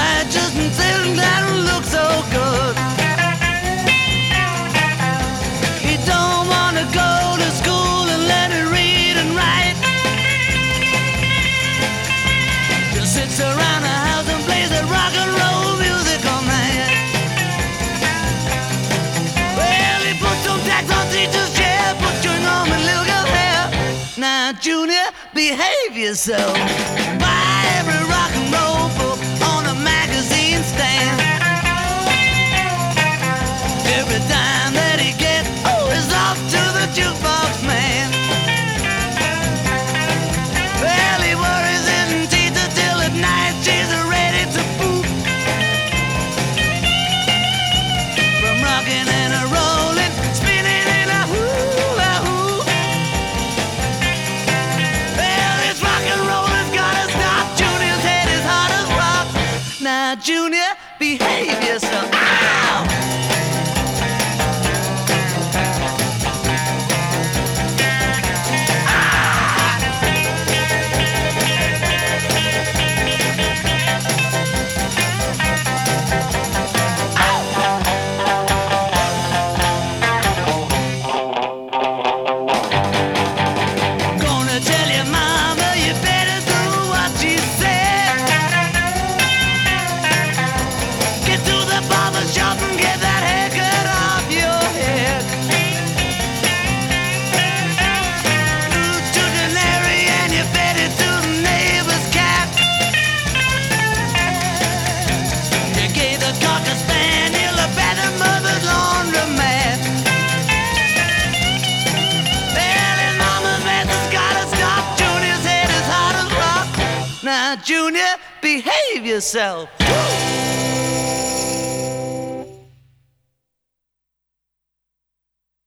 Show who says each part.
Speaker 1: I just didn't let him look so good. He don't wanna go to school and learn to read and write. Just sits around the house and plays that rock and roll music all night. Well, he put some tax on teacher's chair, put chewing on my little girl's hair. Now, Junior, behave yourself. Buy every rock and roll book on a magazine stand. Every dime that he gets, is off to the jukebox man. Well, he worries his teacher till at night she's ready to poop. From rocking and a rolling, spinning in a hula hoop. Well, this rock and roll has gotta stop. Junior's head is hard as rock. Now, Junior, behave yourself. Ow! Gonna tell your mama you better do what she said. Get to the barber shop and get that haircut off your head. To the Larry and you fed it to the neighbor's cat. You gave the cocker spaniel a better mother's laundromat. Well, his mama's mess has gotta stop. Junior's head is hard as rock. Now, Junior, behave yourself. Woo!